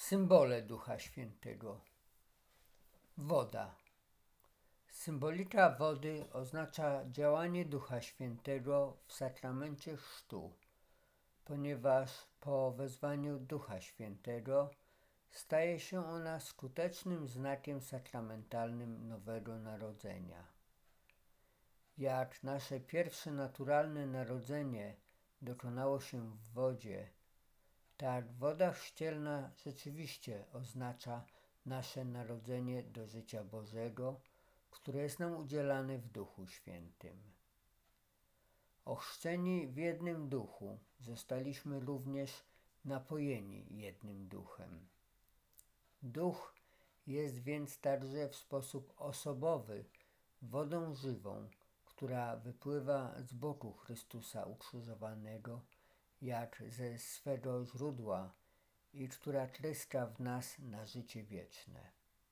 Symbole Ducha Świętego. Woda. Symbolika wody oznacza działanie Ducha Świętego w sakramencie chrztu, ponieważ po wezwaniu Ducha Świętego staje się ona skutecznym znakiem sakramentalnym nowego narodzenia. Jak nasze pierwsze naturalne narodzenie dokonało się w wodzie, tak woda chrzcielna rzeczywiście oznacza nasze narodzenie do życia Bożego, które jest nam udzielane w Duchu Świętym. Ochrzczeni w jednym duchu, zostaliśmy również napojeni jednym duchem. Duch jest więc także w sposób osobowy wodą żywą, która wypływa z boku Chrystusa ukrzyżowanego, jak ze swego źródła i która tryska w nas na życie wieczne.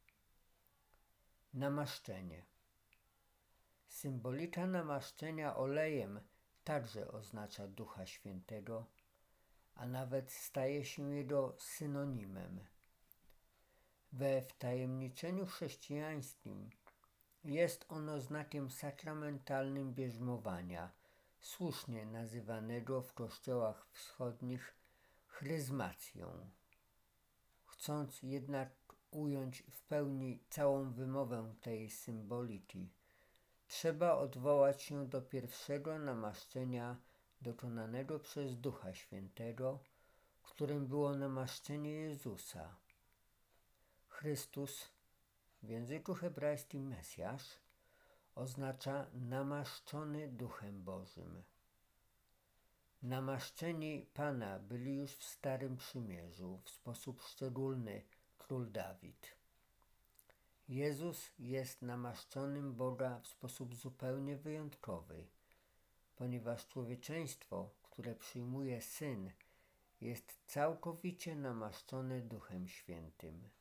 Namaszczenie. Symbolika namaszczenia olejem także oznacza Ducha Świętego, a nawet staje się jego synonimem. We wtajemniczeniu chrześcijańskim jest ono znakiem sakramentalnym bierzmowania, słusznie nazywanego w kościołach wschodnich chryzmacją. Chcąc jednak ująć w pełni całą wymowę tej symboliki, trzeba odwołać się do pierwszego namaszczenia dokonanego przez Ducha Świętego, którym było namaszczenie Jezusa. Chrystus, w języku hebrajskim Mesjasz, oznacza namaszczony Duchem Bożym. Namaszczeni Pana byli już w Starym Przymierzu, w sposób szczególny król Dawid. Jezus jest namaszczonym Boga w sposób zupełnie wyjątkowy, ponieważ człowieczeństwo, które przyjmuje Syn, jest całkowicie namaszczone Duchem Świętym.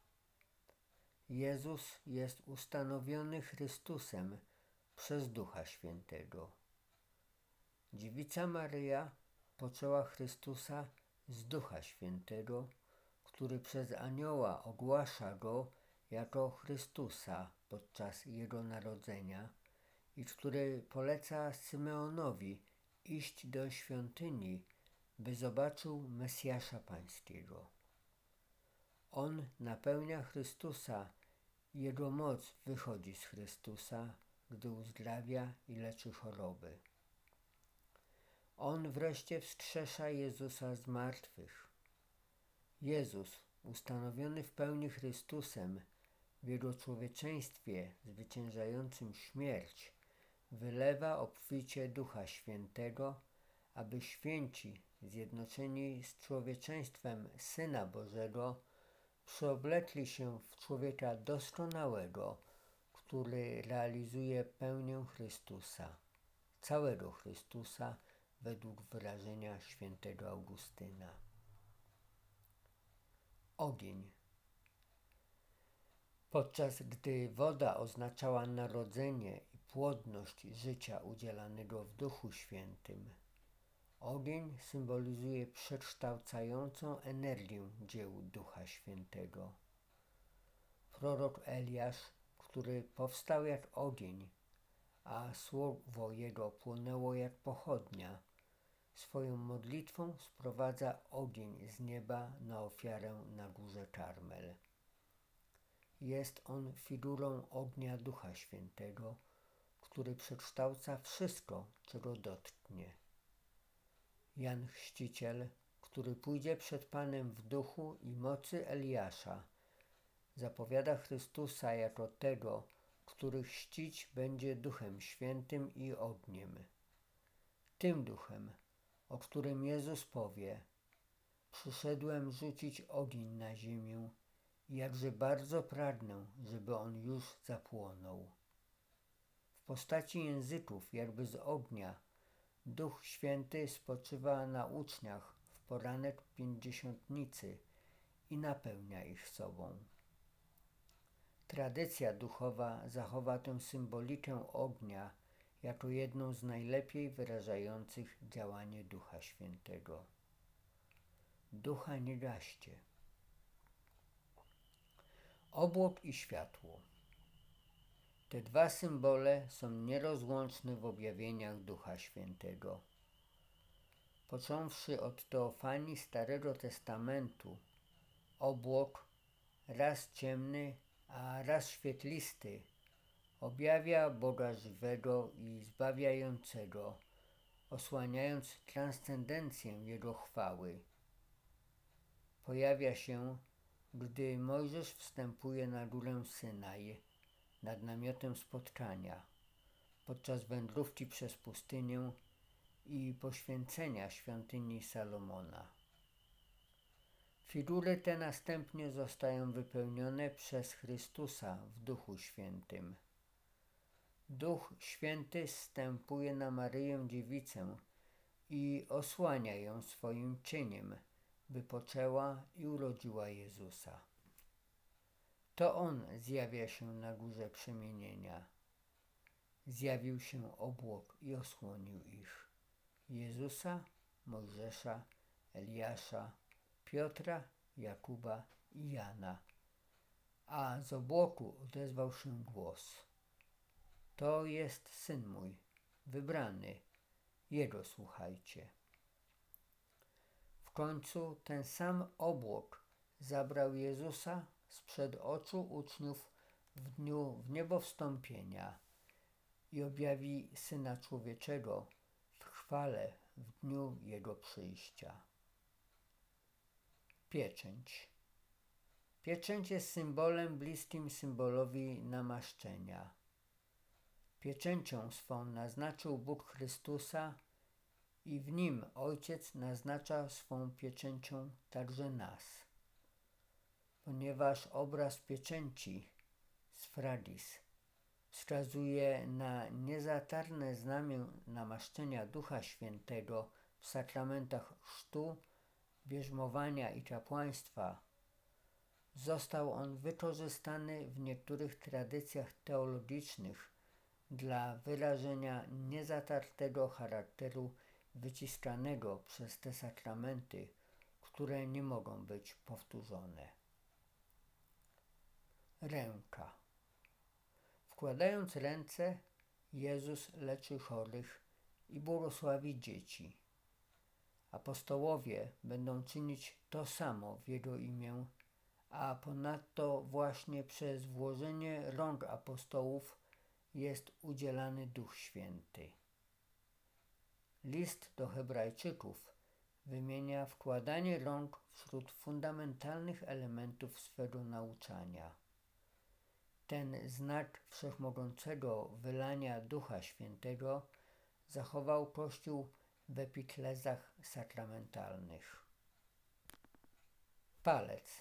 Jezus jest ustanowiony Chrystusem przez Ducha Świętego. Dziewica Maryja poczęła Chrystusa z Ducha Świętego, który przez anioła ogłasza Go jako Chrystusa podczas Jego narodzenia i który poleca Symeonowi iść do świątyni, by zobaczył Mesjasza Pańskiego. On napełnia Chrystusa i Jego moc wychodzi z Chrystusa, gdy uzdrawia i leczy choroby. On wreszcie wskrzesza Jezusa z martwych. Jezus, ustanowiony w pełni Chrystusem, w Jego człowieczeństwie zwyciężającym śmierć, wylewa obficie Ducha Świętego, aby święci, zjednoczeni z człowieczeństwem Syna Bożego, przeoblekli się w człowieka doskonałego, który realizuje pełnię Chrystusa, całego Chrystusa, według wyrażenia świętego Augustyna. Ogień. Podczas gdy woda oznaczała narodzenie i płodność życia udzielanego w Duchu Świętym, ogień symbolizuje przekształcającą energię dzieł Ducha Świętego. Prorok Eliasz, który powstał jak ogień, a słowo jego płonęło jak pochodnia, swoją modlitwą sprowadza ogień z nieba na ofiarę na górze Karmel. Jest on figurą ognia Ducha Świętego, który przekształca wszystko, czego dotknie. Jan Chrzciciel, który pójdzie przed Panem w duchu i mocy Eliasza, zapowiada Chrystusa jako tego, który chrzcić będzie Duchem Świętym i ogniem. Tym duchem, o którym Jezus powie: przyszedłem rzucić ogień na ziemię i jakże bardzo pragnę, żeby on już zapłonął. W postaci języków jakby z ognia Duch Święty spoczywa na uczniach w poranek Pięćdziesiątnicy i napełnia ich sobą. Tradycja duchowa zachowa tę symbolikę ognia jako jedną z najlepiej wyrażających działanie Ducha Świętego. Ducha nie gaście. Obłok i światło. Te dwa symbole są nierozłączne w objawieniach Ducha Świętego. Począwszy od teofanii Starego Testamentu, obłok, raz ciemny, a raz świetlisty, objawia Boga żywego i zbawiającego, osłaniając transcendencję Jego chwały. Pojawia się, gdy Mojżesz wstępuje na górę Synaj nad namiotem spotkania, podczas wędrówki przez pustynię i poświęcenia świątyni Salomona. Figury te następnie zostają wypełnione przez Chrystusa w Duchu Świętym. Duch Święty zstępuje na Maryję Dziewicę i osłania ją swoim cieniem, by poczęła i urodziła Jezusa. To On zjawia się na górze przemienienia. Zjawił się obłok i osłonił ich. Jezusa, Mojżesza, Eliasza, Piotra, Jakuba i Jana. A z obłoku odezwał się głos: To jest Syn mój, wybrany, Jego słuchajcie. W końcu ten sam obłok zabrał Jezusa sprzed oczu uczniów w dniu wniebowstąpienia i objawi Syna Człowieczego w chwale w dniu Jego przyjścia. Pieczęć. Pieczęć jest symbolem bliskim symbolowi namaszczenia. Pieczęcią swą naznaczył Bóg Chrystusa i w Nim Ojciec naznacza swą pieczęcią także nas. Ponieważ obraz pieczęci, sphradis, wskazuje na niezatarne znamię namaszczenia Ducha Świętego w sakramentach chrztu, bierzmowania i kapłaństwa, został on wykorzystany w niektórych tradycjach teologicznych dla wyrażenia niezatartego charakteru wyciskanego przez te sakramenty, które nie mogą być powtórzone. Ręka. Wkładając ręce, Jezus leczy chorych i błogosławi dzieci. Apostołowie będą czynić to samo w Jego imię, a ponadto właśnie przez włożenie rąk apostołów jest udzielany Duch Święty. List do Hebrajczyków wymienia wkładanie rąk wśród fundamentalnych elementów swego nauczania. Ten znak wszechmogącego wylania Ducha Świętego zachował Kościół w epiklezach sakramentalnych. Palec.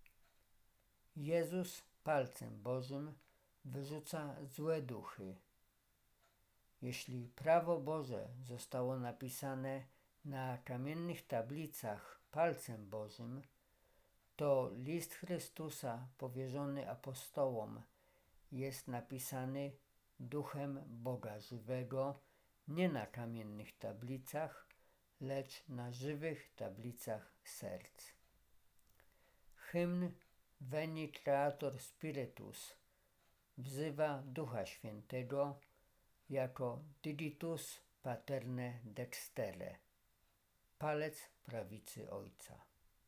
Jezus palcem Bożym wyrzuca złe duchy. Jeśli prawo Boże zostało napisane na kamiennych tablicach palcem Bożym, to list Chrystusa powierzony apostołom jest napisany Duchem Boga żywego nie na kamiennych tablicach, lecz na żywych tablicach serc. Hymn Veni Creator Spiritus wzywa Ducha Świętego jako Digitus Paterne Dextere, palec prawicy Ojca.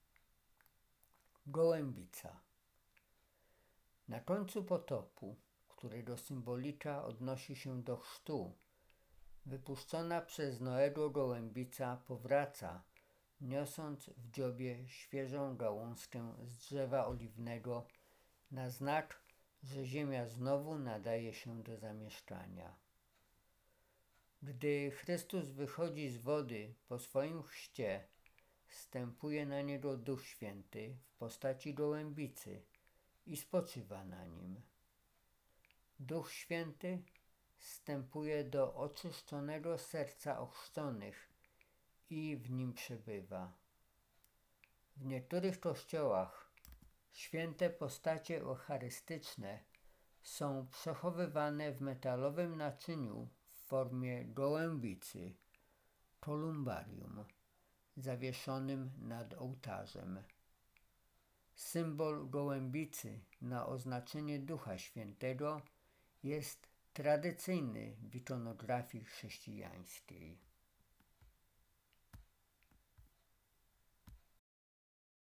Gołębica. Na końcu potopu, którego symbolika odnosi się do chrztu, wypuszczona przez Noego gołębica powraca, niosąc w dziobie świeżą gałązkę z drzewa oliwnego na znak, że ziemia znowu nadaje się do zamieszkania. Gdy Chrystus wychodzi z wody po swoim chrzcie, zstępuje na Niego Duch Święty w postaci gołębicy i spoczywa na Nim. Duch Święty zstępuje do oczyszczonego serca ochrzczonych i w nim przebywa. W niektórych kościołach święte postacie eucharystyczne są przechowywane w metalowym naczyniu w formie gołębicy, kolumbarium, zawieszonym nad ołtarzem. Z Symbol gołębicy na oznaczenie Ducha Świętego jest tradycyjny w ikonografii chrześcijańskiej.